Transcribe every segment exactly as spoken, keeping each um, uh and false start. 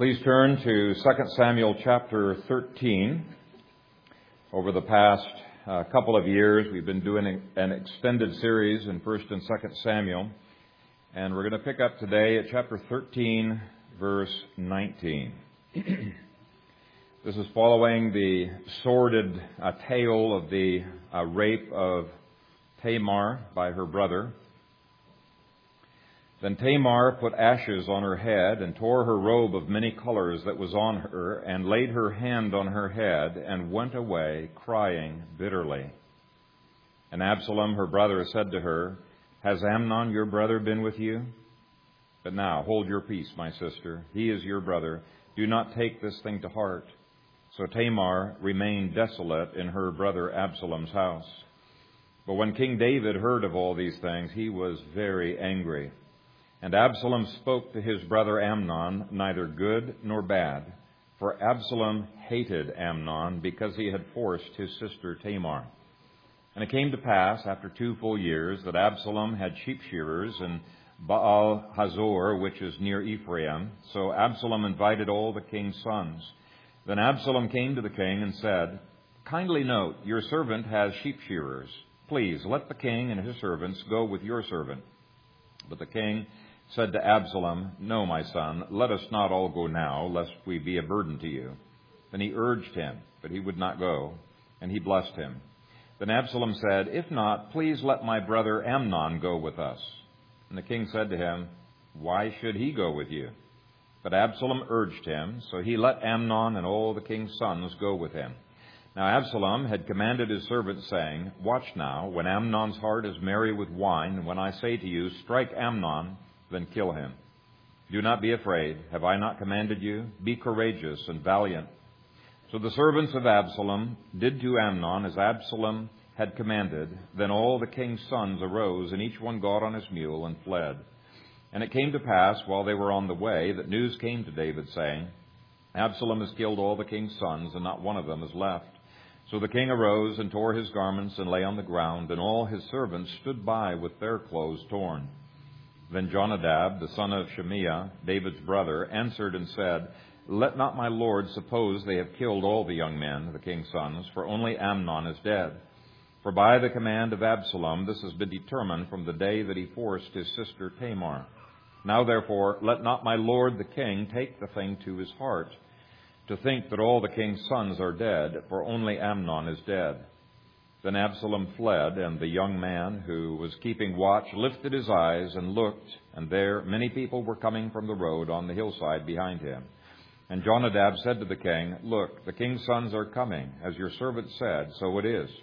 Please turn to Second Samuel chapter thirteen. Over the past uh, couple of years, we've been doing an extended series in First and Second Samuel, and we're going to pick up today at chapter thirteen, verse nineteen. This is following the sordid uh, tale of the uh, rape of Tamar by her brother. Then Tamar put ashes on her head and tore her robe of many colors that was on her and laid her hand on her head and went away crying bitterly. And Absalom, her brother, said to her, "Has Amnon, your brother, been with you? But now hold your peace, my sister. He is your brother. Do not take this thing to heart." So Tamar remained desolate in her brother Absalom's house. But when King David heard of all these things, he was very angry. And Absalom spoke to his brother Amnon, neither good nor bad, for Absalom hated Amnon because he had forced his sister Tamar. And it came to pass, after two full years, that Absalom had sheep shearers in Baal Hazor, which is near Ephraim. So Absalom invited all the king's sons. Then Absalom came to the king and said, "Kindly note, your servant has sheep shearers. Please let the king and his servants go with your servant." But the king said to Absalom, "No, my son, let us not all go now, lest we be a burden to you." Then he urged him, but he would not go, and he blessed him. Then Absalom said, "If not, please let my brother Amnon go with us." And the king said to him, "Why should he go with you?" But Absalom urged him, so he let Amnon and all the king's sons go with him. Now Absalom had commanded his servants, saying, "Watch now, when Amnon's heart is merry with wine, and when I say to you, 'Strike Amnon,' then kill him. Do not be afraid. Have I not commanded you? Be courageous and valiant." So the servants of Absalom did to Amnon as Absalom had commanded. Then all the king's sons arose, and each one got on his mule and fled. And it came to pass, while they were on the way, that news came to David, saying, "Absalom has killed all the king's sons, and not one of them is left." So the king arose and tore his garments and lay on the ground, and all his servants stood by with their clothes torn. Then Jonadab, the son of Shimea, David's brother, answered and said, "Let not my lord suppose they have killed all the young men, the king's sons, for only Amnon is dead. For by the command of Absalom this has been determined from the day that he forced his sister Tamar. Now therefore let not my lord the king take the thing to his heart, to think that all the king's sons are dead, for only Amnon is dead." Then Absalom fled, and the young man who was keeping watch lifted his eyes and looked, and there many people were coming from the road on the hillside behind him. And Jonadab said to the king, "Look, the king's sons are coming, as your servant said, so it is."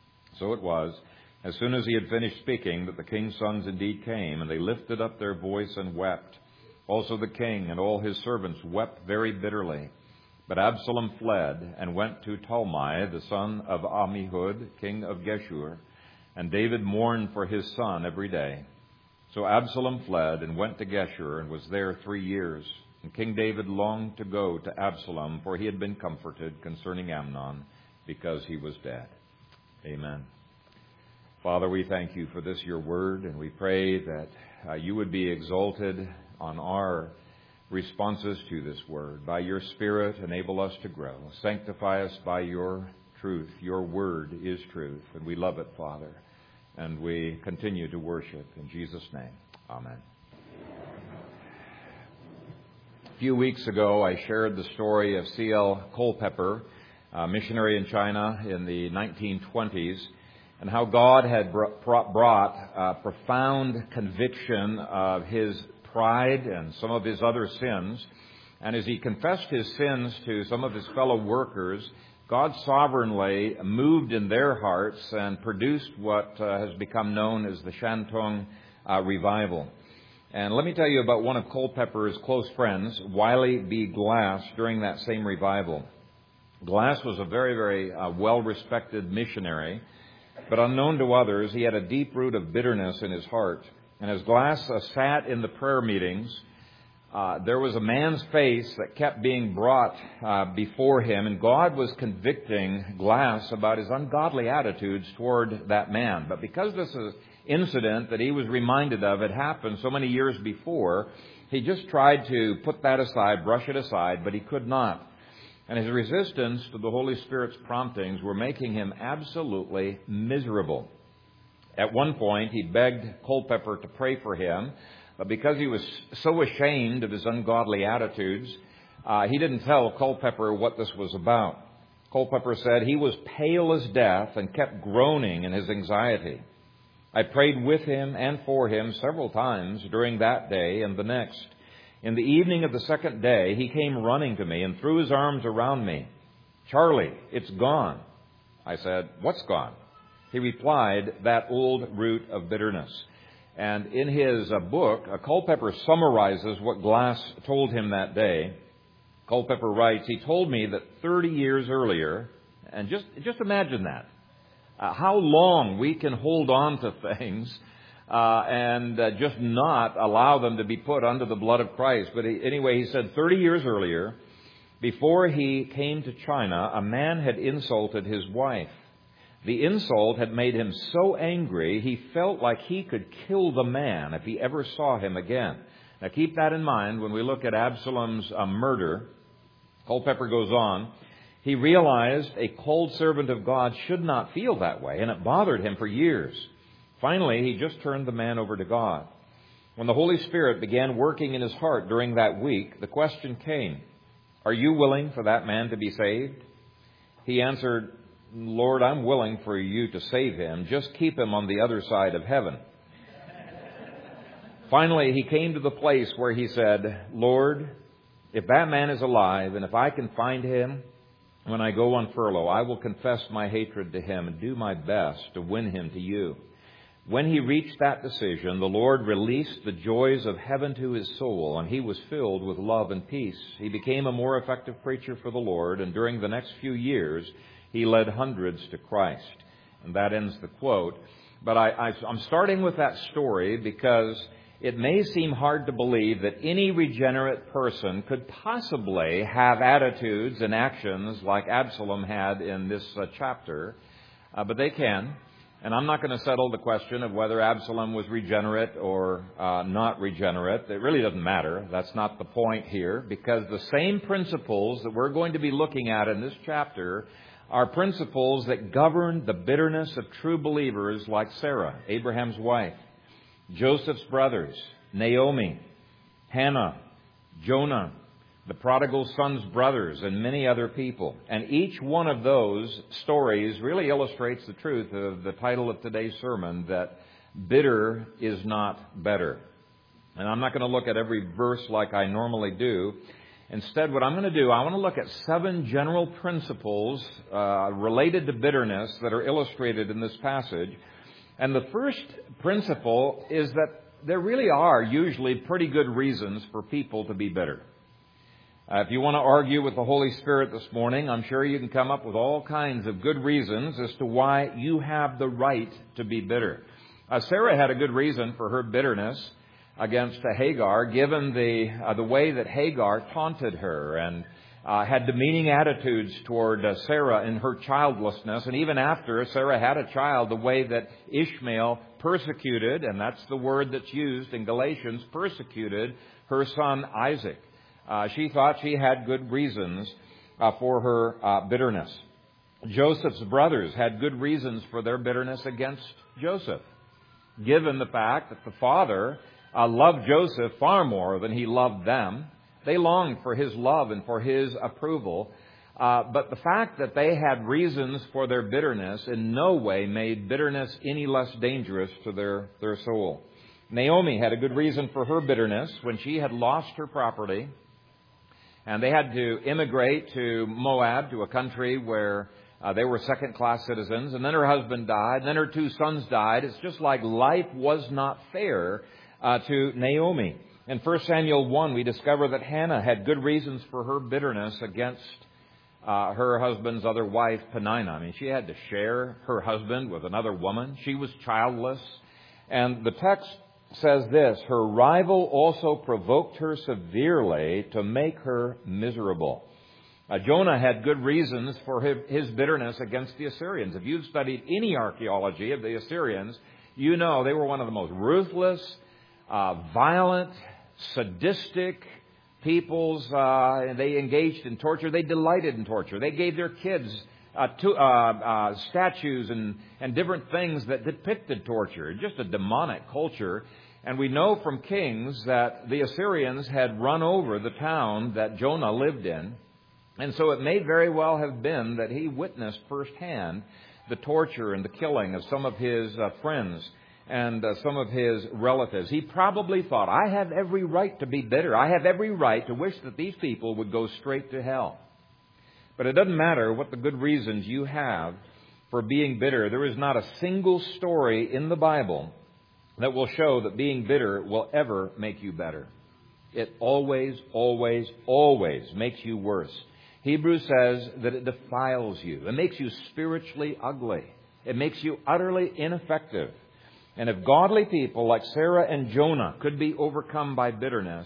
So it was, as soon as he had finished speaking, that the king's sons indeed came, and they lifted up their voice and wept. Also the king and all his servants wept very bitterly. But Absalom fled and went to Talmai, the son of Ammihud, king of Geshur, and David mourned for his son every day. So Absalom fled and went to Geshur and was there three years. And King David longed to go to Absalom, for he had been comforted concerning Amnon, because he was dead. Amen. Father, we thank you for this, your word, and we pray that uh, you would be exalted on our responses to this word. By your Spirit, enable us to grow. Sanctify us by your truth. Your word is truth, and we love it, Father. And we continue to worship in Jesus' name. Amen. A few weeks ago, I shared the story of C L Culpeper, a missionary in China in the nineteen twenties, and how God had brought uh, profound conviction of his pride and some of his other sins. And as he confessed his sins to some of his fellow workers, God sovereignly moved in their hearts and produced what uh, has become known as the Shantung uh, Revival. And let me tell you about one of Culpeper's close friends, Wiley B. Glass, during that same revival. Glass was a very, very uh, well-respected missionary, but unknown to others, he had a deep root of bitterness in his heart. And as Glass uh, sat in the prayer meetings, uh, there was a man's face that kept being brought uh, before him, and God was convicting Glass about his ungodly attitudes toward that man. But because this is incident that he was reminded of had happened so many years before, He just tried to put that aside, brush it aside, but he could not. And his resistance to the Holy Spirit's promptings were making him absolutely miserable. At one point, he begged Culpeper to pray for him, but because he was so ashamed of his ungodly attitudes, uh, he didn't tell Culpeper what this was about. Culpeper said he was pale as death and kept groaning in his anxiety. I prayed with him and for him several times during that day and the next. In the evening of the second day, he came running to me and threw his arms around me. "Charlie, it's gone." I said, "What's gone?" He replied, "That old root of bitterness." And in his uh, book, uh, Culpeper summarizes what Glass told him that day. Culpeper writes, "He told me that thirty years earlier," and just, just imagine that, uh, how long we can hold on to things uh, and uh, just not allow them to be put under the blood of Christ. But he, anyway, he said thirty years earlier, before he came to China, a man had insulted his wife. The insult had made him so angry, he felt like he could kill the man if he ever saw him again. Now keep that in mind when we look at Absalom's uh, murder. Culpeper goes on. He realized a cold servant of God should not feel that way, and it bothered him for years. Finally, he just turned the man over to God. When the Holy Spirit began working in his heart during that week, the question came, "Are you willing for that man to be saved?" He answered, "Lord, I'm willing for you to save him. Just keep him on the other side of heaven." Finally, he came to the place where he said, "Lord, if that man is alive, and if I can find him when I go on furlough, I will confess my hatred to him and do my best to win him to you." When he reached that decision, the Lord released the joys of heaven to his soul, and he was filled with love and peace. He became a more effective preacher for the Lord, and during the next few years, he led hundreds to Christ. And that ends the quote. But I, I, I'm starting with that story because it may seem hard to believe that any regenerate person could possibly have attitudes and actions like Absalom had in this uh, chapter. Uh, but they can. And I'm not going to settle the question of whether Absalom was regenerate or uh, not regenerate. It really doesn't matter. That's not the point here, because the same principles that we're going to be looking at in this chapter are principles that govern the bitterness of true believers like Sarah, Abraham's wife, Joseph's brothers, Naomi, Hannah, Jonah, the prodigal son's brothers, and many other people. And each one of those stories really illustrates the truth of the title of today's sermon, that bitter is not better. And I'm not going to look at every verse like I normally do. Instead, what I'm going to do, I want to look at seven general principles uh, related to bitterness that are illustrated in this passage. And the first principle is that there really are usually pretty good reasons for people to be bitter. Uh, if you want to argue with the Holy Spirit this morning, I'm sure you can come up with all kinds of good reasons as to why you have the right to be bitter. Uh, Sarah had a good reason for her bitterness against uh, Hagar, given the uh, the way that Hagar taunted her and uh, had demeaning attitudes toward uh, Sarah in her childlessness. And even after Sarah had a child, the way that Ishmael persecuted, and that's the word that's used in Galatians, persecuted her son Isaac. Uh, she thought she had good reasons uh, for her uh, bitterness. Joseph's brothers had good reasons for their bitterness against Joseph, given the fact that the father uh, loved Joseph far more than he loved them. They longed for his love and for his approval. Uh, but the fact that they had reasons for their bitterness in no way made bitterness any less dangerous to their, their soul. Naomi had a good reason for her bitterness when she had lost her property, and they had to immigrate to Moab, to a country where uh, they were second-class citizens. And then her husband died. And then her two sons died. It's just like life was not fair uh, to Naomi. In First Samuel one, we discover that Hannah had good reasons for her bitterness against uh, her husband's other wife, Peninnah. I mean, she had to share her husband with another woman. She was childless. And the text says this: her rival also provoked her severely to make her miserable. Uh, Jonah had good reasons for his, his bitterness against the Assyrians. If you've studied any archaeology of the Assyrians, you know they were one of the most ruthless, uh, violent, sadistic peoples. Uh, they engaged in torture. They delighted in torture. They gave their kids uh, to, uh, uh, statues and, and different things that depicted torture. Just a demonic culture. And we know from Kings that the Assyrians had run over the town that Jonah lived in. And so it may very well have been that he witnessed firsthand the torture and the killing of some of his uh, friends and uh, some of his relatives. He probably thought, I have every right to be bitter. I have every right to wish that these people would go straight to hell. But it doesn't matter what the good reasons you have for being bitter. There is not a single story in the Bible that will show that being bitter will ever make you better. It always, always, always makes you worse. Hebrews says that it defiles you. It makes you spiritually ugly. It makes you utterly ineffective. And if godly people like Sarah and Jonah could be overcome by bitterness,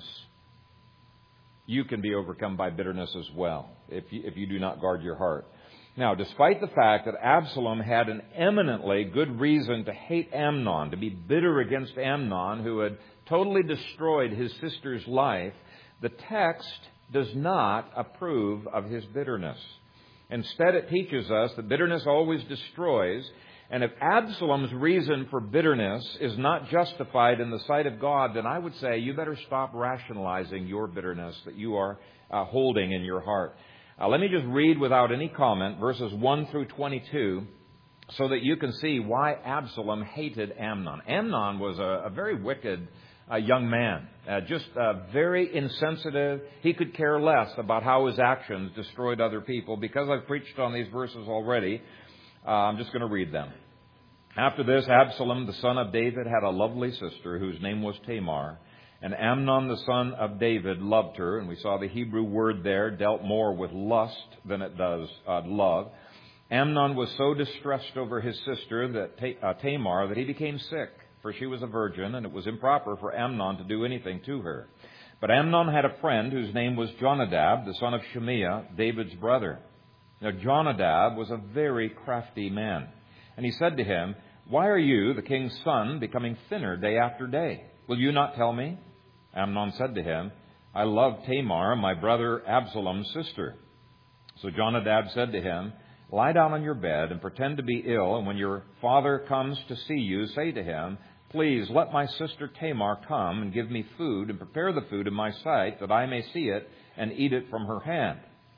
you can be overcome by bitterness as well, if you, if you do not guard your heart. Now, despite the fact that Absalom had an eminently good reason to hate Amnon, to be bitter against Amnon, who had totally destroyed his sister's life, the text does not approve of his bitterness. Instead, it teaches us that bitterness always destroys. And if Absalom's reason for bitterness is not justified in the sight of God, then I would say you better stop rationalizing your bitterness that you are uh, holding in your heart. Uh, let me just read without any comment verses one through twenty-two so that you can see why Absalom hated Amnon. Amnon was a, a very wicked uh, young man, uh, just uh, very insensitive. He could care less about how his actions destroyed other people. Because I've preached on these verses already, uh, I'm just going to read them. After this, Absalom, the son of David, had a lovely sister whose name was Tamar. And Amnon, the son of David, loved her. And we saw the Hebrew word there dealt more with lust than it does uh, love. Amnon was so distressed over his sister, that uh, Tamar, that he became sick, for she was a virgin, and it was improper for Amnon to do anything to her. But Amnon had a friend whose name was Jonadab, the son of Shimea, David's brother. Now Jonadab was a very crafty man. And he said to him, Why are you, the king's son, becoming thinner day after day? Will you not tell me? Amnon said to him, I love Tamar, my brother Absalom's sister. So Jonadab said to him, Lie down on your bed and pretend to be ill, and when your father comes to see you, say to him, Please let my sister Tamar come and give me food, and prepare the food in my sight, that I may see it and eat it from her hand.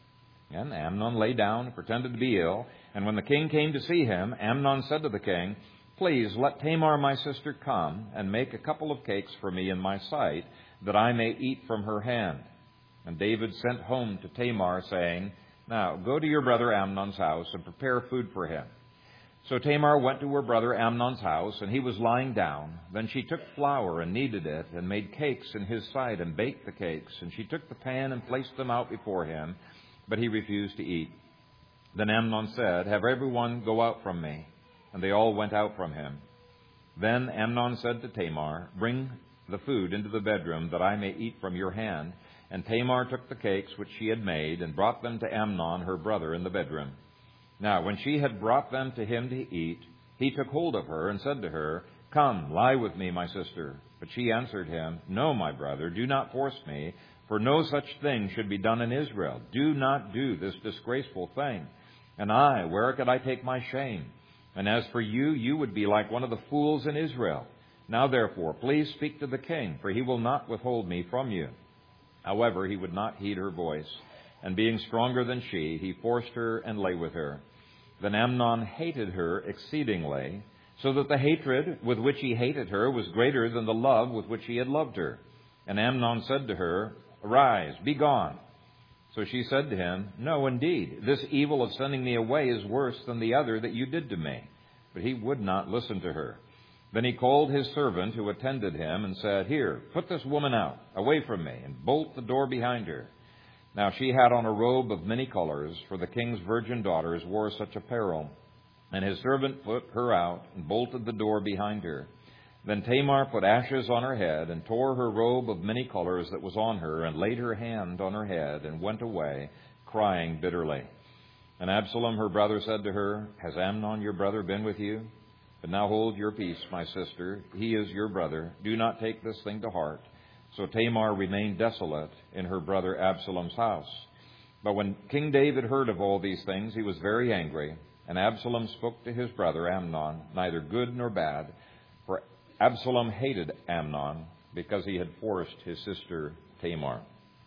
And Amnon lay down and pretended to be ill. And when the king came to see him, Amnon said to the king, Please let Tamar my sister come and make a couple of cakes for me in my sight, that I may eat from her hand. And David sent home to Tamar, saying, Now go to your brother Amnon's house and prepare food for him. So Tamar went to her brother Amnon's house, and he was lying down. Then she took flour and kneaded it, and made cakes in his sight, and baked the cakes. And she took the pan and placed them out before him, but he refused to eat. Then Amnon said, Have everyone go out from me. And they all went out from him. Then Amnon said to Tamar, Bring the food into the bedroom, that I may eat from your hand. And Tamar took the cakes which she had made, and brought them to Amnon, her brother, in the bedroom. Now when she had brought them to him to eat, he took hold of her, and said to her, Come, lie with me, my sister. But she answered him, No, my brother, do not force me, for no such thing should be done in Israel. Do not do this disgraceful thing. And I, where could I take my shame? And as for you, you would be like one of the fools in Israel. Now therefore, please speak to the king, for he will not withhold me from you. However, he would not heed her voice. And being stronger than she, he forced her and lay with her. Then Amnon hated her exceedingly, so that the hatred with which he hated her was greater than the love with which he had loved her. And Amnon said to her, Arise, be gone. So she said to him, No, indeed, this evil of sending me away is worse than the other that you did to me. But he would not listen to her. Then he called his servant who attended him and said, Here, put this woman out, away from me, and bolt the door behind her. Now she had on a robe of many colors, for the king's virgin daughters wore such apparel. And his servant put her out and bolted the door behind her. Then Tamar put ashes on her head, and tore her robe of many colors that was on her, and laid her hand on her head, and went away, crying bitterly. And Absalom her brother said to her, Has Amnon your brother been with you? But now hold your peace, my sister. He is your brother. Do not take this thing to heart. So Tamar remained desolate in her brother Absalom's house. But when King David heard of all these things, he was very angry. And Absalom spoke to his brother Amnon, neither good nor bad. For Absalom hated Amnon because he had forced his sister Tamar.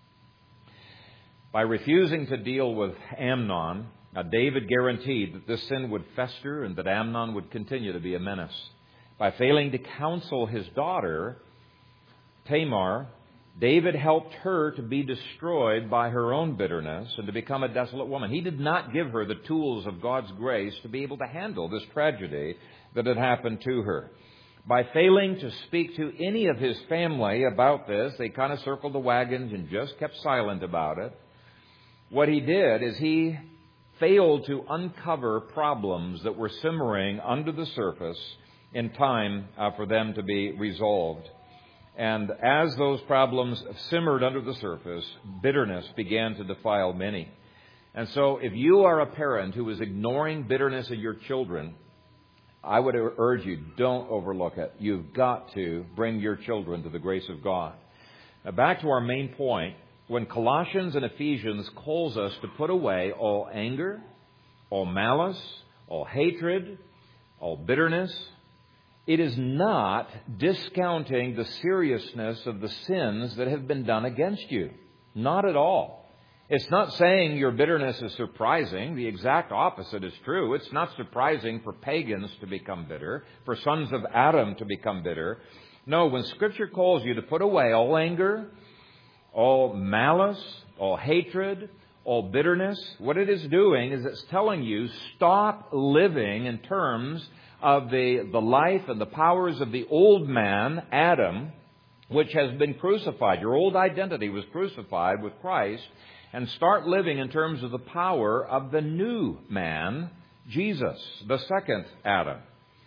By refusing to deal with Amnon, now David guaranteed that this sin would fester and that Amnon would continue to be a menace. By failing to counsel his daughter, Tamar, David helped her to be destroyed by her own bitterness and to become a desolate woman. He did not give her the tools of God's grace to be able to handle this tragedy that had happened to her. By failing to speak to any of his family about this, they kind of circled the wagons and just kept silent about it. What he did is he failed to uncover problems that were simmering under the surface in time uh, for them to be resolved. And as those problems simmered under the surface, bitterness began to defile many. And so if you are a parent who is ignoring bitterness in your children, I would urge you, don't overlook it. You've got to bring your children to the grace of God. Now back to our main point. When Colossians and Ephesians calls us to put away all anger, all malice, all hatred, all bitterness, it is not discounting the seriousness of the sins that have been done against you. Not at all. It's not saying your bitterness is surprising. The exact opposite is true. It's not surprising for pagans to become bitter, for sons of Adam to become bitter. No, when Scripture calls you to put away all anger, all malice, all hatred, all bitterness, what it is doing is it's telling you stop living in terms of the, the life and the powers of the old man, Adam, which has been crucified. Your old identity was crucified with Christ, and start living in terms of the power of the new man, Jesus, the second Adam.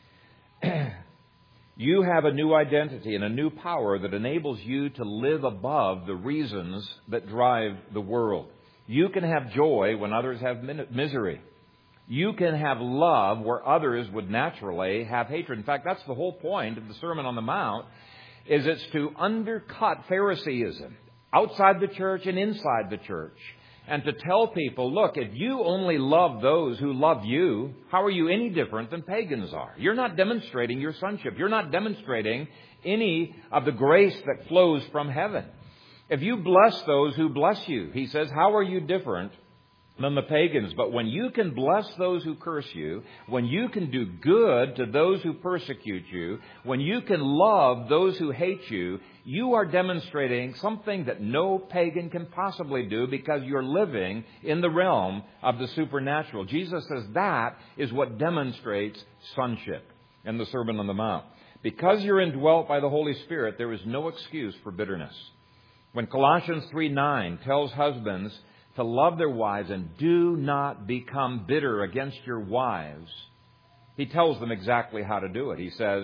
You have a new identity and a new power that enables you to live above the reasons that drive the world. You can have joy when others have misery. You can have love where others would naturally have hatred. In fact, that's the whole point of the Sermon on the Mount, is it's to undercut Phariseeism outside the church and inside the church. And to tell people, look, if you only love those who love you, how are you any different than pagans are? You're not demonstrating your sonship. You're not demonstrating any of the grace that flows from heaven. If you bless those who bless you, he says, how are you different than the pagans? But when you can bless those who curse you, when you can do good to those who persecute you, when you can love those who hate you, you are demonstrating something that no pagan can possibly do because you're living in the realm of the supernatural. Jesus says that is what demonstrates sonship in the Sermon on the Mount. Because you're indwelt by the Holy Spirit, there is no excuse for bitterness. When Colossians three nine tells husbands to love their wives and do not become bitter against your wives, he tells them exactly how to do it. He says,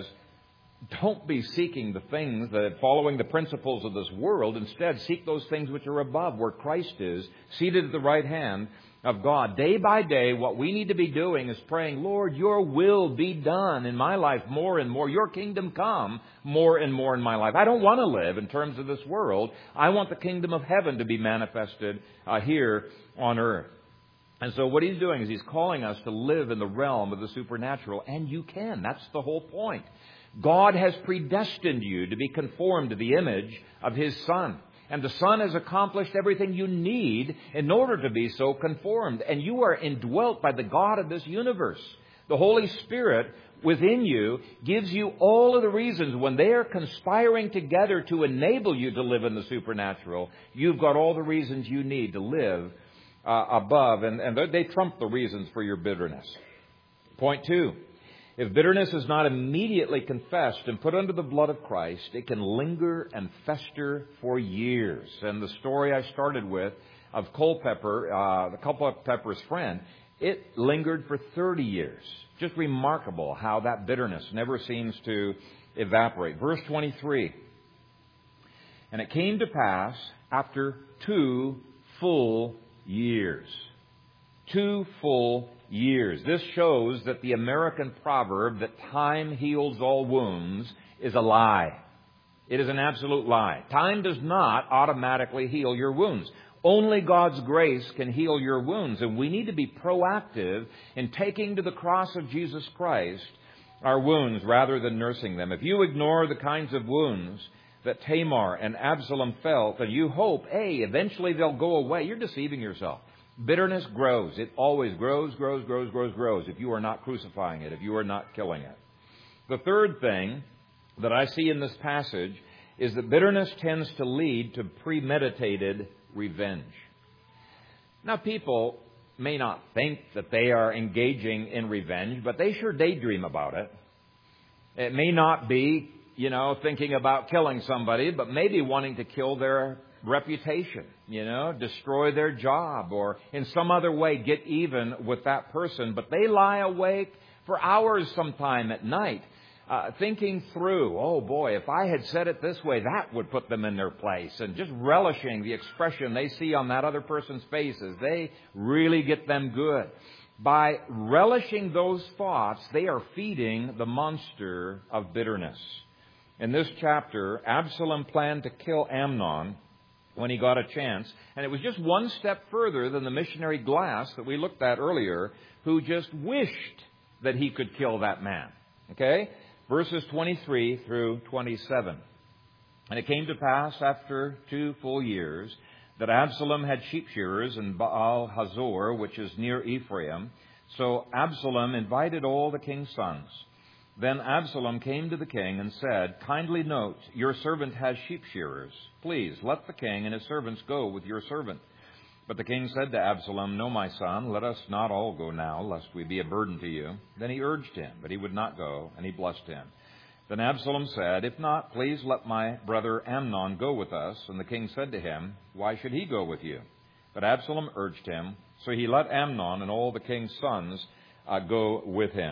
don't be seeking the things that, following the principles of this world. Instead, seek those things which are above, where Christ is, seated at the right hand of God. Day by day, what we need to be doing is praying, Lord, your will be done in my life more and more. Your kingdom come more and more in my life. I don't want to live in terms of this world. I want the kingdom of heaven to be manifested uh, here on earth. And so what he's doing is he's calling us to live in the realm of the supernatural. And you can. That's the whole point. God has predestined you to be conformed to the image of His Son. And the Son has accomplished everything you need in order to be so conformed. And you are indwelt by the God of this universe. The Holy Spirit within you gives you all of the reasons when they are conspiring together to enable you to live in the supernatural. You've got all the reasons you need to live uh, above. And, and they trump the reasons for your bitterness. Point two. If bitterness is not immediately confessed and put under the blood of Christ, it can linger and fester for years. And the story I started with of Culpeper, uh, the Culpepper's friend, it lingered for thirty years. Just remarkable how that bitterness never seems to evaporate. Verse twenty-three. And it came to pass after two full years. Two full years. This shows that the American proverb that time heals all wounds is a lie. It is an absolute lie. Time does not automatically heal your wounds. Only God's grace can heal your wounds, and we need to be proactive in taking to the cross of Jesus Christ our wounds rather than nursing them. If you ignore the kinds of wounds that Tamar and Absalom felt, and you hope, hey, eventually they'll go away, you're deceiving yourself. Bitterness grows. It always grows, grows, grows, grows, grows if you are not crucifying it, if you are not killing it. The third thing that I see in this passage is that bitterness tends to lead to premeditated revenge. Now, people may not think that they are engaging in revenge, but they sure daydream about it. It may not be, you know, thinking about killing somebody, but maybe wanting to kill their reputation, you know, destroy their job, or in some other way get even with that person. But they lie awake for hours sometime at night, uh, thinking through, oh boy, if I had said it this way, that would put them in their place, and just relishing the expression they see on that other person's faces. They really get them good. By relishing those thoughts, they are feeding the monster of bitterness. In this chapter, Absalom planned to kill Amnon when he got a chance, and it was just one step further than the missionary Glass that we looked at earlier, who just wished that he could kill that man. Okay? Verses twenty-three through twenty-seven. And it came to pass after two full years that Absalom had sheep shearers in Baal Hazor, which is near Ephraim. So Absalom invited all the king's sons. Then Absalom came to the king and said, kindly note, your servant has sheep shearers. Please let the king and his servants go with your servant. But the king said to Absalom, no, my son, let us not all go now, lest we be a burden to you. Then he urged him, but he would not go, and he blessed him. Then Absalom said, if not, please let my brother Amnon go with us. And the king said to him, why should he go with you? But Absalom urged him, so he let Amnon and all the king's sons uh, go with him.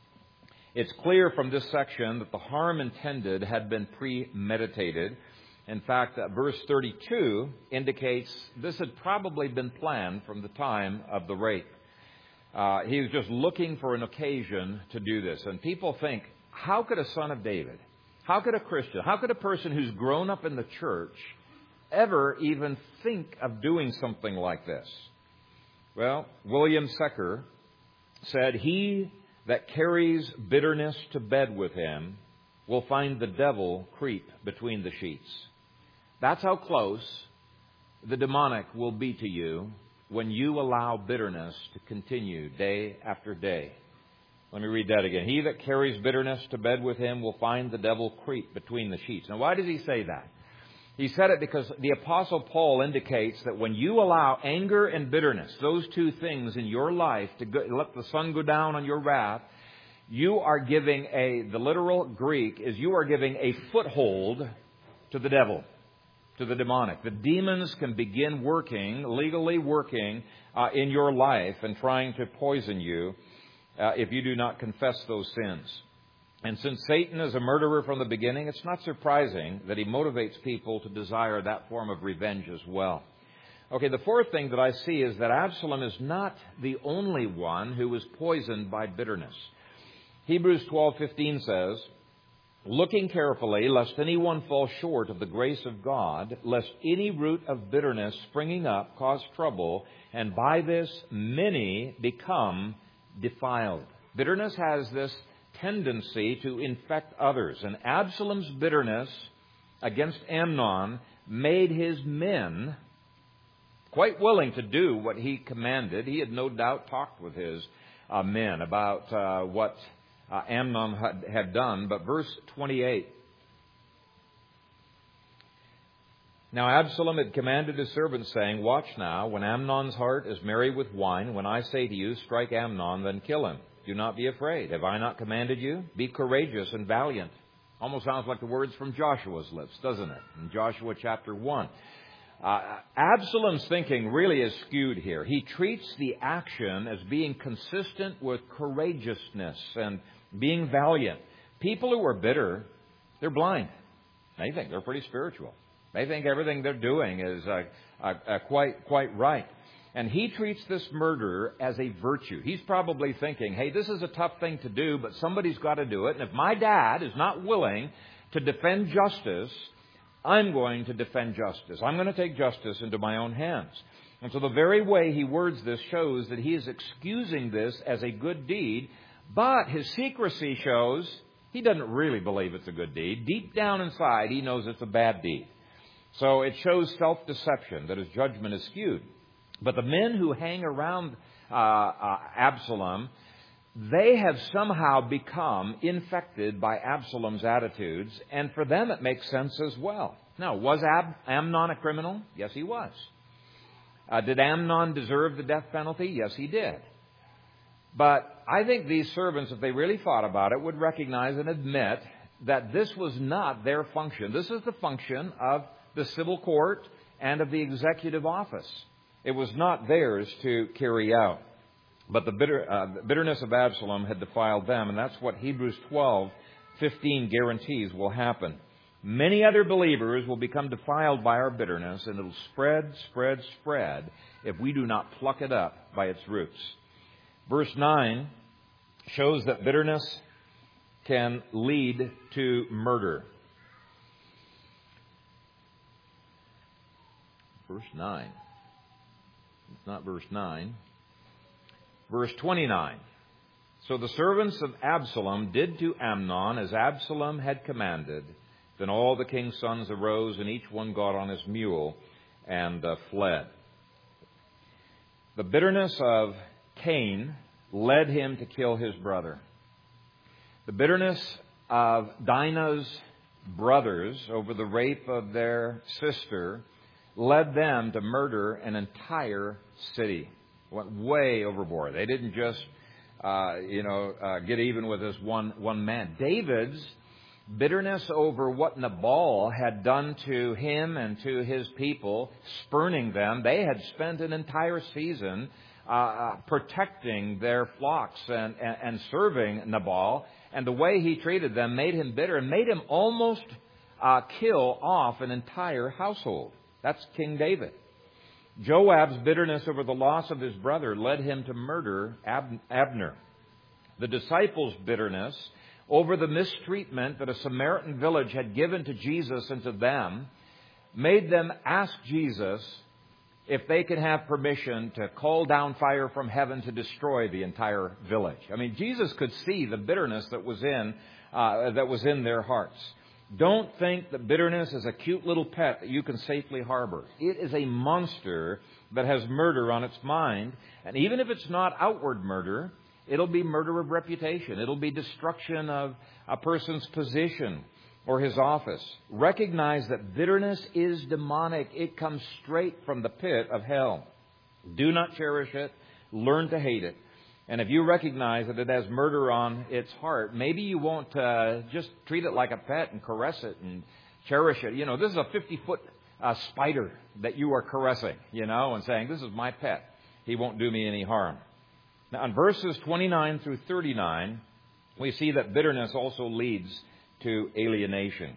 It's clear from this section that the harm intended had been premeditated. In fact, uh, verse thirty-two indicates this had probably been planned from the time of the rape. Uh, he was just looking for an occasion to do this. And people think, how could a son of David, how could a Christian, how could a person who's grown up in the church ever even think of doing something like this? Well, William Secker said, he that carries bitterness to bed with him will find the devil creep between the sheets. That's how close the demonic will be to you when you allow bitterness to continue day after day. Let me read that again. He that carries bitterness to bed with him will find the devil creep between the sheets. Now, why does he say that? He said it because the Apostle Paul indicates that when you allow anger and bitterness, those two things in your life, to go, let the sun go down on your wrath, you are giving a, the literal Greek is you are giving a foothold to the devil, to the demonic. The demons can begin working, legally working uh, in your life and trying to poison you uh, if you do not confess those sins. And since Satan is a murderer from the beginning, it's not surprising that he motivates people to desire that form of revenge as well. Okay, the fourth thing that I see is that Absalom is not the only one who was poisoned by bitterness. Hebrews twelve fifteen says, looking carefully, lest anyone fall short of the grace of God, lest any root of bitterness springing up cause trouble, and by this many become defiled. Bitterness has this tendency to infect others. And Absalom's bitterness against Amnon made his men quite willing to do what he commanded. He had no doubt talked with his uh, men about uh, what uh, Amnon had, had done. But verse twenty-eight. Now Absalom had commanded his servants, saying, watch now, when Amnon's heart is merry with wine, when I say to you, strike Amnon, then kill him. Do not be afraid. Have I not commanded you? Be courageous and valiant. Almost sounds like the words from Joshua's lips, doesn't it? In Joshua chapter one. Uh, Absalom's thinking really is skewed here. He treats the action as being consistent with courageousness and being valiant. People who are bitter, they're blind. They think they're pretty spiritual. They think everything they're doing is uh, uh, uh, quite quite right. And he treats this murder as a virtue. He's probably thinking, hey, this is a tough thing to do, but somebody's got to do it. And if my dad is not willing to defend justice, I'm going to defend justice. I'm going to take justice into my own hands. And so the very way he words this shows that he is excusing this as a good deed, but his secrecy shows he doesn't really believe it's a good deed. Deep down inside, he knows it's a bad deed. So it shows self-deception, that his judgment is skewed. But the men who hang around uh, uh, Absalom, they have somehow become infected by Absalom's attitudes, and for them it makes sense as well. Now, was Ab- Amnon a criminal? Yes, he was. Uh, did Amnon deserve the death penalty? Yes, he did. But I think these servants, if they really thought about it, would recognize and admit that this was not their function. This is the function of the civil court and of the executive office. It was not theirs to carry out. But the, bitter, uh, the bitterness of Absalom had defiled them, and that's what Hebrews twelve fifteen guarantees will happen. Many other believers will become defiled by our bitterness, and it'll spread, spread, spread if we do not pluck it up by its roots. Verse nine shows that bitterness can lead to murder. Verse nine. It's not verse nine. Verse twenty-nine. So the servants of Absalom did to Amnon as Absalom had commanded. Then all the king's sons arose, and each one got on his mule and uh, fled. The bitterness of Cain led him to kill his brother. The bitterness of Dinah's brothers over the rape of their sister led them to murder an entire city. Went way overboard. They didn't just, uh, you know, uh, get even with this one one man. David's bitterness over what Nabal had done to him and to his people, spurning them. They had spent an entire season uh, protecting their flocks and, and, and serving Nabal. And the way he treated them made him bitter and made him almost uh, kill off an entire household. That's King David. Joab's bitterness over the loss of his brother led him to murder Ab- Abner. The disciples' bitterness over the mistreatment that a Samaritan village had given to Jesus and to them made them ask Jesus if they could have permission to call down fire from heaven to destroy the entire village. I mean, Jesus could see the bitterness that was in uh, that was in their hearts. Don't think that bitterness is a cute little pet that you can safely harbor. It is a monster that has murder on its mind. And even if it's not outward murder, it'll be murder of reputation. It'll be destruction of a person's position or his office. Recognize that bitterness is demonic. It comes straight from the pit of hell. Do not cherish it. Learn to hate it. And if you recognize that it has murder on its heart, maybe you won't uh, just treat it like a pet and caress it and cherish it. You know, this is a fifty-foot uh, spider that you are caressing, you know, and saying, this is my pet. He won't do me any harm. Now, in verses twenty-nine through thirty-nine, we see that bitterness also leads to alienation.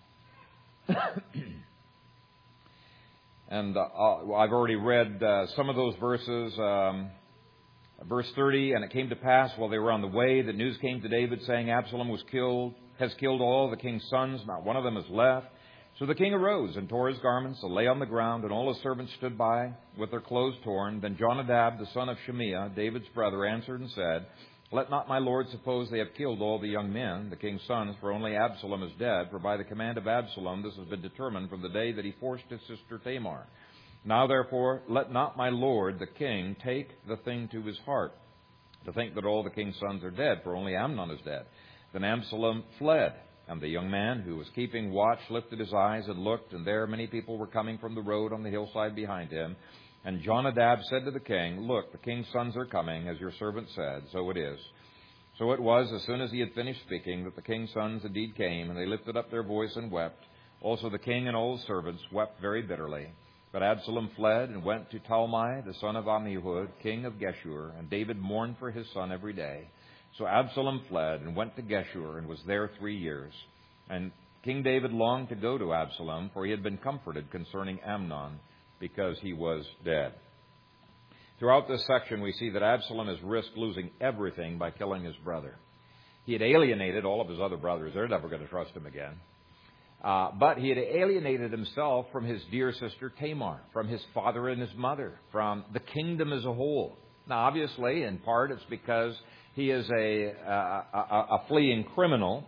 And uh, I've already read uh, some of those verses. Um, verse thirty, and it came to pass while they were on the way that news came to David saying, Absalom was killed, has killed all the king's sons, not one of them is left. So the king arose and tore his garments and lay on the ground, and all his servants stood by with their clothes torn. Then Jonadab, the son of Shemiah, David's brother, answered and said, Let not my lord suppose they have killed all the young men, the king's sons, for only Absalom is dead. For by the command of Absalom this has been determined from the day that he forced his sister Tamar. Now therefore, let not my lord, the king, take the thing to his heart, to think that all the king's sons are dead, for only Amnon is dead. Then Absalom fled. And the young man who was keeping watch lifted his eyes and looked, and there many people were coming from the road on the hillside behind him. And Jonadab said to the king, Look, the king's sons are coming, as your servant said, so it is. So it was, as soon as he had finished speaking, that the king's sons indeed came, and they lifted up their voice and wept. Also the king and all his servants wept very bitterly. But Absalom fled and went to Talmai, the son of Ammihud, king of Geshur, and David mourned for his son every day. So Absalom fled and went to Geshur and was there three years. And King David longed to go to Absalom, for he had been comforted concerning Amnon, because he was dead. Throughout this section, we see that Absalom has risked losing everything by killing his brother. He had alienated all of his other brothers. They're never going to trust him again. Uh, but he had alienated himself from his dear sister Tamar, from his father and his mother, from the kingdom as a whole. Now, obviously, in part, it's because he is a, a, a, a fleeing criminal,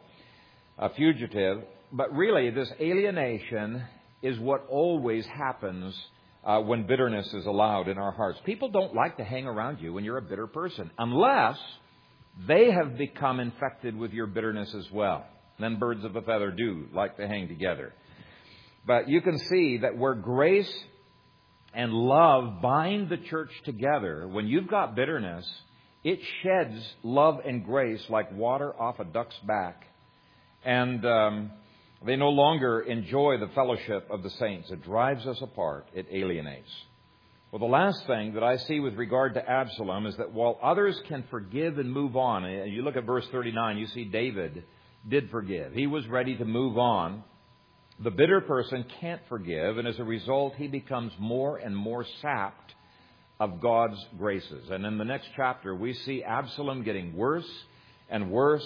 a fugitive. But really, this alienation is what always happens uh, when bitterness is allowed in our hearts. People don't like to hang around you when you're a bitter person, unless they have become infected with your bitterness as well. Then birds of a feather do like to hang together. But you can see that where grace and love bind the church together, when you've got bitterness, it sheds love and grace like water off a duck's back. And um, they no longer enjoy the fellowship of the saints. It drives us apart. It alienates. Well, the last thing that I see with regard to Absalom is that while others can forgive and move on, and you look at verse thirty-nine, you see David did forgive. He was ready to move on. The bitter person can't forgive, and as a result, he becomes more and more sapped of God's graces. And in the next chapter, we see Absalom getting worse and worse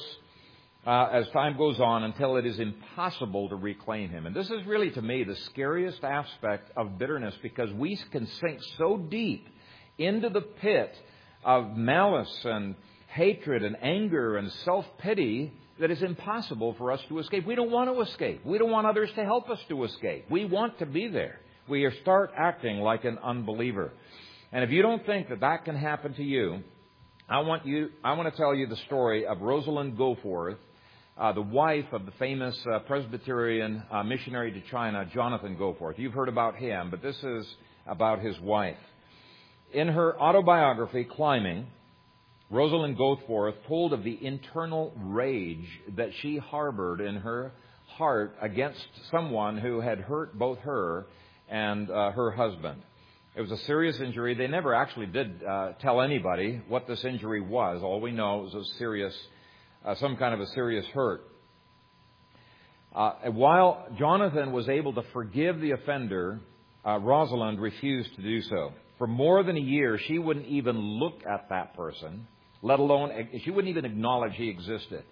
uh, as time goes on until it is impossible to reclaim him. And this is really, to me, the scariest aspect of bitterness, because we can sink so deep into the pit of malice and hatred and anger and self-pity that it's impossible for us to escape. We don't want to escape. We don't want others to help us to escape. We want to be there. We start acting like an unbeliever. And if you don't think that that can happen to you, I want you. I want to tell you the story of Rosalind Goforth, uh, the wife of the famous uh, Presbyterian uh, missionary to China, Jonathan Goforth. You've heard about him, but this is about his wife. In her autobiography, Climbing, Rosalind Goforth told of the internal rage that she harbored in her heart against someone who had hurt both her and uh, her husband. It was a serious injury. They never actually did uh, tell anybody what this injury was. All we know is a serious, uh, some kind of a serious hurt. Uh, while Jonathan was able to forgive the offender, uh, Rosalind refused to do so. For more than a year, she wouldn't even look at that person, let alone, she wouldn't even acknowledge he existed,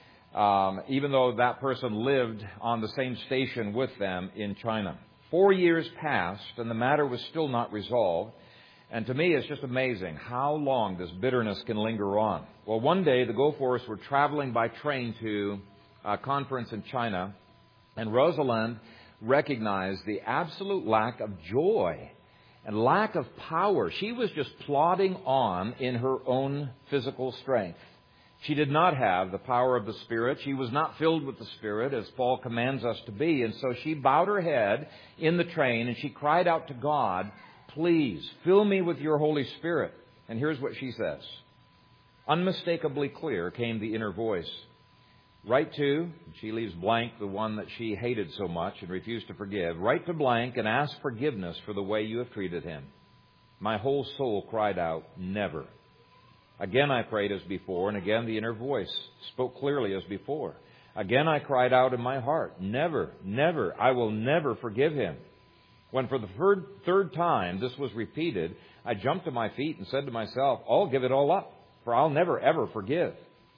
um, even though that person lived on the same station with them in China. Four years passed, and the matter was still not resolved. And to me, it's just amazing how long this bitterness can linger on. Well, one day, the Goforths were traveling by train to a conference in China, and Rosalind recognized the absolute lack of joy and lack of power. She was just plodding on in her own physical strength. She did not have the power of the Spirit. She was not filled with the Spirit, as Paul commands us to be. And so she bowed her head in the train and she cried out to God, "Please, fill me with your Holy Spirit." And here's what she says. Unmistakably clear came the inner voice. Write to, she leaves blank the one that she hated so much and refused to forgive. Write to blank and ask forgiveness for the way you have treated him. My whole soul cried out, never. Again I prayed as before, and again the inner voice spoke clearly as before. Again I cried out in my heart, never, never, I will never forgive him. When for the third, third time this was repeated, I jumped to my feet and said to myself, I'll give it all up, for I'll never ever forgive.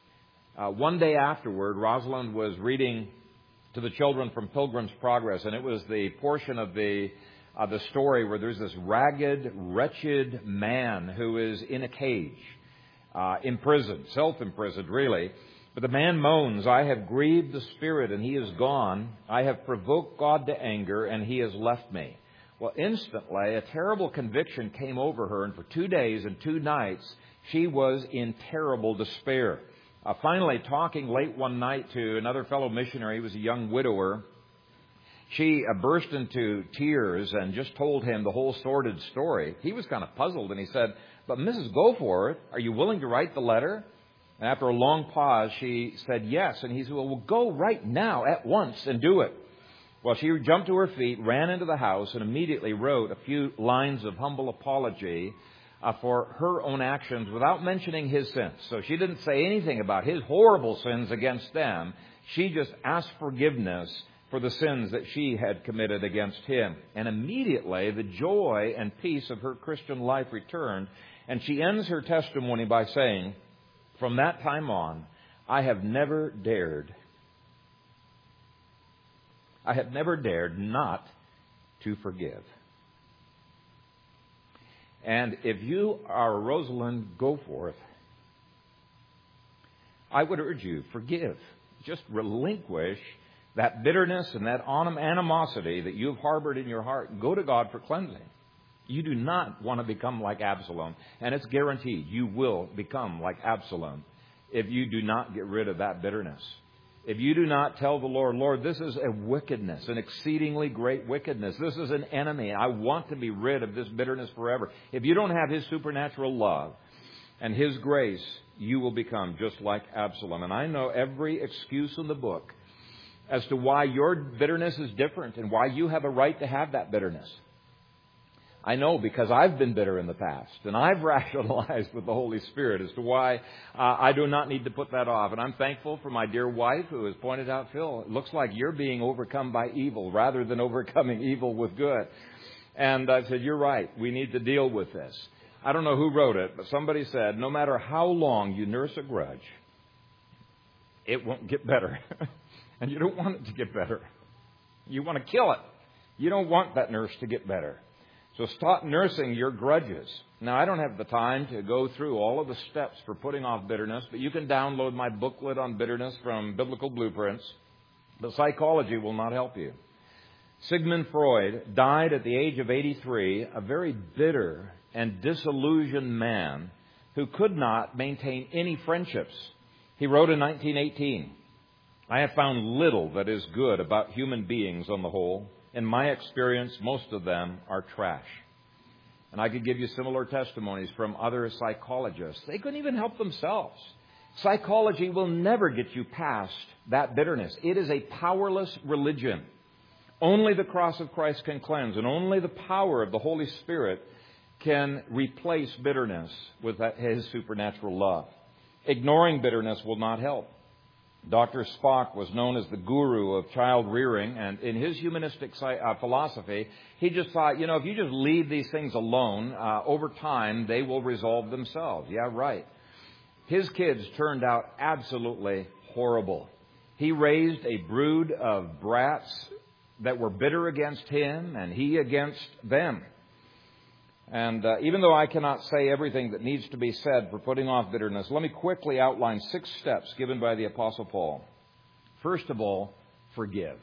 Uh, one day afterward, Rosalind was reading to the children from Pilgrim's Progress, and it was the portion of the uh, the story where there's this ragged, wretched man who is in a cage, uh, imprisoned, self-imprisoned, really. But the man moans, I have grieved the Spirit, and he is gone. I have provoked God to anger, and he has left me. Well, instantly, a terrible conviction came over her, and for two days and two nights, she was in terrible despair. Uh, finally, talking late one night to another fellow missionary, he was a young widower, she uh, burst into tears and just told him the whole sordid story. He was kind of puzzled, and he said, but Missus Goforth, are you willing to write the letter? And after a long pause, she said yes. And he said, well, we'll go right now at once and do it. Well, she jumped to her feet, ran into the house, and immediately wrote a few lines of humble apology Uh, for her own actions without mentioning his sins. So she didn't say anything about his horrible sins against them. She just asked forgiveness for the sins that she had committed against him. And immediately the joy and peace of her Christian life returned. And she ends her testimony by saying, from that time on, I have never dared I have never dared not to forgive. And if you are Rosalind Goforth, I would urge you, forgive. Just relinquish that bitterness and that animosity that you've harbored in your heart. Go to God for cleansing. You do not want to become like Absalom. And it's guaranteed you will become like Absalom if you do not get rid of that bitterness. If you do not tell the Lord, Lord, this is a wickedness, an exceedingly great wickedness. This is an enemy. I want to be rid of this bitterness forever. If you don't have His supernatural love and His grace, you will become just like Absalom. And I know every excuse in the book as to why your bitterness is different and why you have a right to have that bitterness. I know because I've been bitter in the past, and I've rationalized with the Holy Spirit as to why uh, I do not need to put that off. And I'm thankful for my dear wife who has pointed out, Phil, it looks like you're being overcome by evil rather than overcoming evil with good. And I said, you're right. We need to deal with this. I don't know who wrote it, but somebody said, no matter how long you nurse a grudge, it won't get better. And you don't want it to get better. You want to kill it. You don't want that nurse to get better. So stop nursing your grudges. Now, I don't have the time to go through all of the steps for putting off bitterness, but you can download my booklet on bitterness from Biblical Blueprints. But psychology will not help you. Sigmund Freud died at the age of eighty-three, a very bitter and disillusioned man who could not maintain any friendships. He wrote in nineteen eighteen, I have found little that is good about human beings on the whole. In my experience, most of them are trash. And I could give you similar testimonies from other psychologists. They couldn't even help themselves. Psychology will never get you past that bitterness. It is a powerless religion. Only the cross of Christ can cleanse, and only the power of the Holy Spirit can replace bitterness with His supernatural love. Ignoring bitterness will not help. Doctor Spock was known as the guru of child rearing, and in his humanistic uh, philosophy, he just thought, you know, if you just leave these things alone, uh, over time they will resolve themselves. Yeah, right. His kids turned out absolutely horrible. He raised a brood of brats that were bitter against him, and he against them. And uh, even though I cannot say everything that needs to be said for putting off bitterness, let me quickly outline six steps given by the Apostle Paul. First of all, forgive.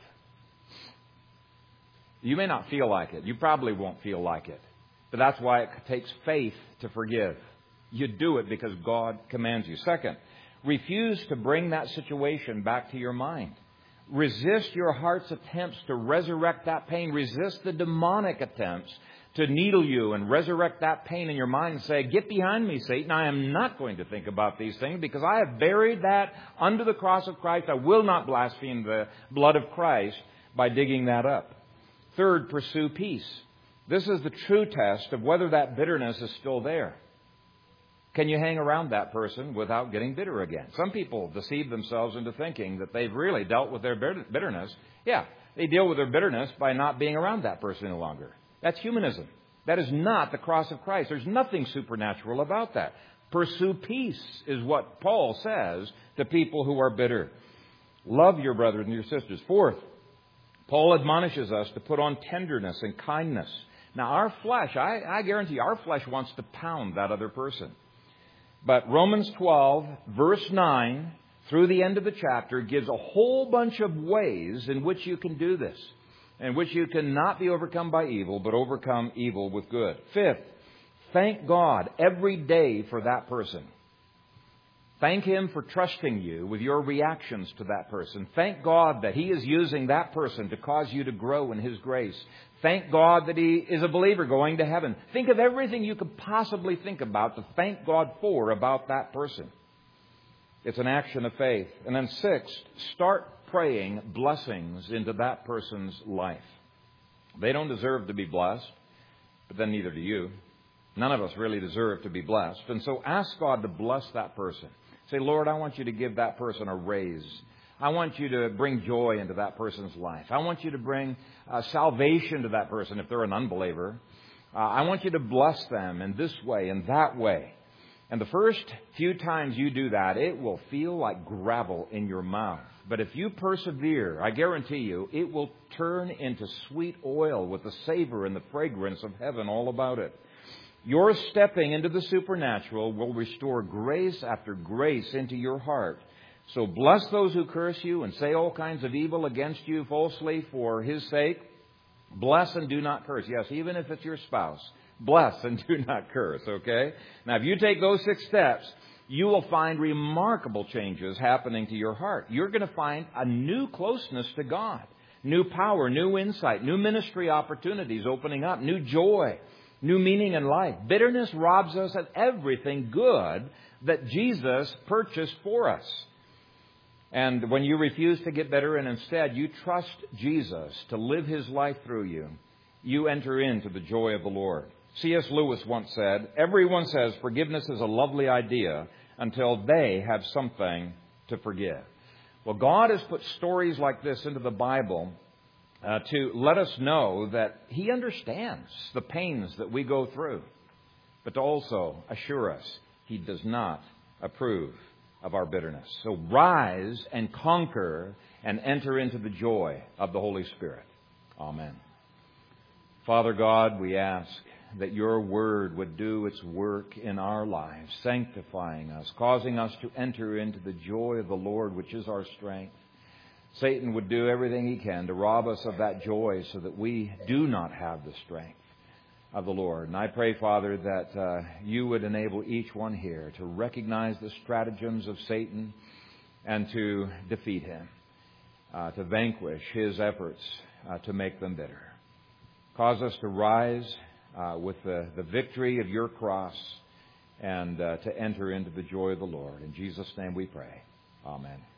You may not feel like it. You probably won't feel like it. But that's why it takes faith to forgive. You do it because God commands you. Second, refuse to bring that situation back to your mind. Resist your heart's attempts to resurrect that pain. Resist the demonic attempts to needle you and resurrect that pain in your mind and say, get behind me, Satan. I am not going to think about these things because I have buried that under the cross of Christ. I will not blaspheme the blood of Christ by digging that up. Third, pursue peace. This is the true test of whether that bitterness is still there. Can you hang around that person without getting bitter again? Some people deceive themselves into thinking that they've really dealt with their bitterness. Yeah, they deal with their bitterness by not being around that person any longer. That's humanism. That is not the cross of Christ. There's nothing supernatural about that. Pursue peace is what Paul says to people who are bitter. Love your brothers and your sisters. Fourth, Paul admonishes us to put on tenderness and kindness. Now, our flesh, I, I guarantee you, our flesh wants to pound that other person. But Romans twelve, verse nine, through the end of the chapter, gives a whole bunch of ways in which you can do this, in which you can not be overcome by evil, but overcome evil with good. Fifth, thank God every day for that person. Thank Him for trusting you with your reactions to that person. Thank God that He is using that person to cause you to grow in His grace. Thank God that He is a believer going to heaven. Think of everything you could possibly think about to thank God for about that person. It's an action of faith. And then sixth, start praying blessings into that person's life. They don't deserve to be blessed, but then neither do you. None of us really deserve to be blessed. And so ask God to bless that person. Say, Lord, I want you to give that person a raise. I want you to bring joy into that person's life. I want you to bring uh, salvation to that person if they're an unbeliever. Uh, I want you to bless them in this way and that way. And the first few times you do that, it will feel like gravel in your mouth. But if you persevere, I guarantee you, it will turn into sweet oil with the savor and the fragrance of heaven all about it. Your stepping into the supernatural will restore grace after grace into your heart. So bless those who curse you and say all kinds of evil against you falsely for His sake. Bless and do not curse. Yes, even if it's your spouse. Bless and do not curse, okay? Now, if you take those six steps, you will find remarkable changes happening to your heart. You're going to find a new closeness to God, new power, new insight, new ministry opportunities opening up, new joy, new meaning in life. Bitterness robs us of everything good that Jesus purchased for us. And when you refuse to get better and instead you trust Jesus to live His life through you, you enter into the joy of the Lord. C S Lewis once said, everyone says forgiveness is a lovely idea until they have something to forgive. Well, God has put stories like this into the Bible uh, to let us know that He understands the pains that we go through, but to also assure us He does not approve of our bitterness. So rise and conquer and enter into the joy of the Holy Spirit. Amen. Father God, we ask that Your Word would do its work in our lives, sanctifying us, causing us to enter into the joy of the Lord, which is our strength. Satan would do everything he can to rob us of that joy so that we do not have the strength of the Lord. And I pray, Father, that uh, You would enable each one here to recognize the stratagems of Satan and to defeat him, uh, to vanquish his efforts uh, to make them bitter. Cause us to rise uh, with the, the victory of Your cross and uh, to enter into the joy of the Lord. In Jesus' name we pray. Amen.